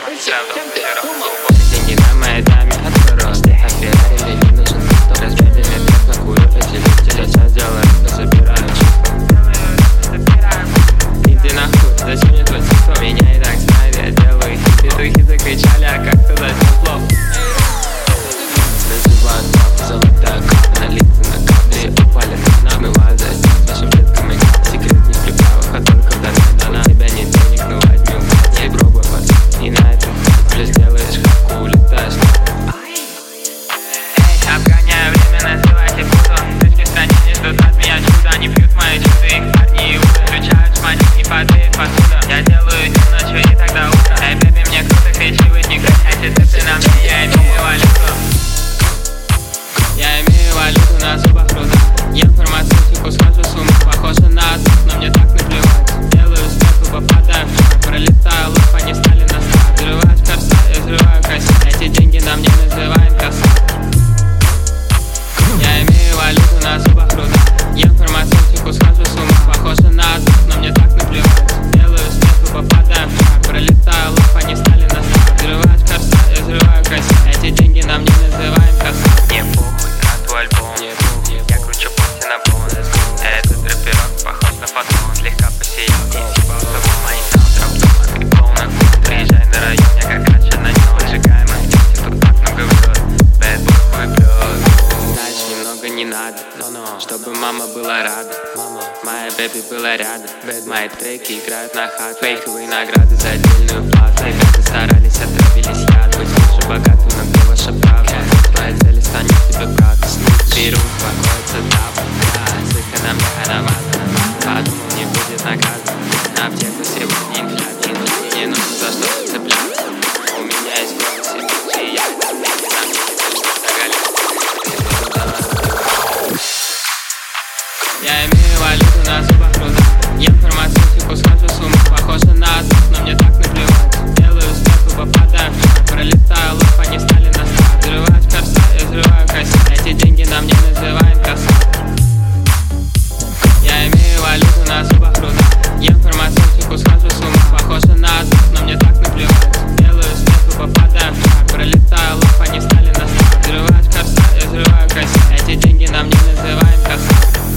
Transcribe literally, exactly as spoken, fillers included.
Все равно, все равно. Деньги на моей даме отворот. А Феррари мне не нужен потом. Разбавили трек, накурю эти листья. Сейчас делаю, но забираю чувства. Иди нахуй, зачем мне твой телефон? Меня и так знает, я делаю хит. Петухи закричали, а как туда тепло? Называют папу, золотая капля. Налиты на капли, упали на намываю за стен. С вашим детком играть, секрет не в приправах, а только в доме. На тебя нет денег, но возьми у меня. И пробуй пацан, и на этом плюс делаешь хапку, улетаешь. Эй, обгоняю время, называйте буду. Точки в стране не ждут от меня чуда. Они пьют мои чуды, их парни и уды. Включают шматики, падает посуда. Я делаю день ночью и тогда утро. Эй, бэби, мне кто-то кричит, вы не гоняйте цепи на мне, я имею валюту. Я имею валюту на зубах руда. Ем фармацевтику, схожу с ума. Похоже на азарт, но мне так наплевать. Делаю стеку, попадаю в шаг. Пролетаю лоб, они стали на старт. Взрываю корса, я взрываю косяк. Эти деньги на мне называют косарь. Я имею валюту на зубах руда. Ем фармацевтику, схожу с ума. Похоже на азарт, но мне так наплевать. Делаю стеку, попадаю в шаг. Пролетаю лоб, они стали на старт. Взрываю корса, я взрываю косяк. Эти деньги на мне называют косарь. Не похуй на твой альбом. Не похуй, я кручу пути на полный. Этот рэперок похож на фотон. Слегка посеял и съебал того. Мои саундтрап дома, криплоу на кухне. Приезжай на район, я как раньше на нем. Выжигаем их дети, тут так много врет. Бэдбой хуй плёт. Дальше немного не надо, чтобы мама была рада. Моя бэби была рядом. Мои треки играют на хат. Фейковые награды за отдельную плату. Ребята старались, отравились яд. Быть лучше богатым, но где ваша правда? Твоя цель станет тебе правда. Беру, успокоиться, тапа. Ссылка на мне харовата. Подумал, не будет наказан. На аптеку сегодня инфляция. Не нужно за что цепляться. У меня есть бонусы, и я там не Я имею валюту на зубах руда. Ем фармацевтику, схожу с ума. Похоже на азарт, но мне так наплевать. Делаю стеку, попадаю в шаг. Пролетаю лоб, они